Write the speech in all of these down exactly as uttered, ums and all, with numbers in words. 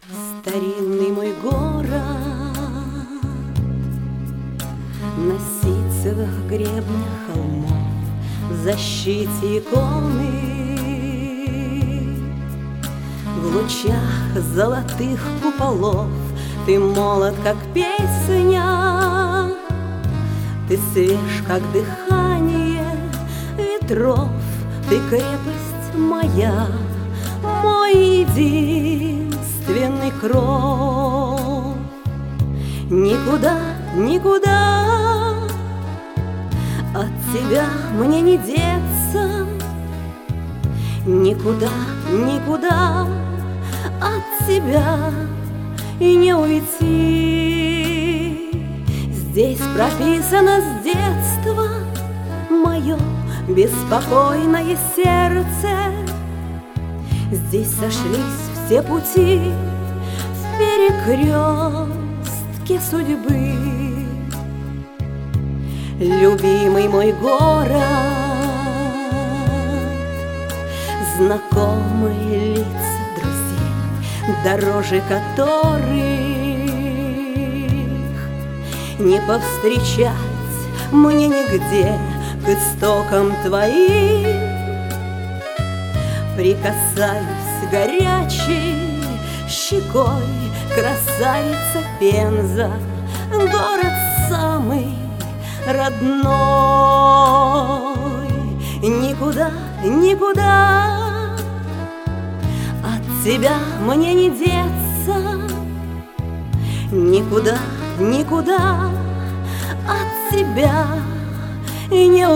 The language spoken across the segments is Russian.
Старинный мой город на ситцевых гребнях холмов, в защите иконы, в лучах золотых куполов. Ты молод, как песня, ты свеж, как дыхание ветров. Ты крепость моя, мой единственный кров. Никуда, никуда от тебя мне не деться, никуда, никуда от тебя и не уйти. Здесь прописано с детства мое беспокойное сердце. Здесь сошлись все пути в перекрестке судьбы. Любимый мой город, знакомые лица друзей, дороже которых не повстречать мне нигде. К истокам твоим прикасаюсь горячей щекой. Красавица Пенза, город самый родной. Никуда, никуда от тебя мне не деться, никуда, никуда от тебя и не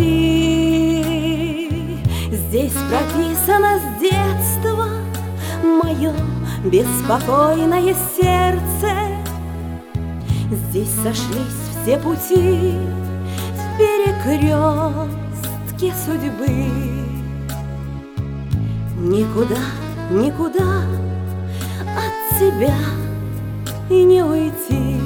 уйти. Здесь прописано с детства мое беспокойное сердце. Здесь сошлись все пути в перекрестке судьбы. Никуда, никуда от тебя и не уйти.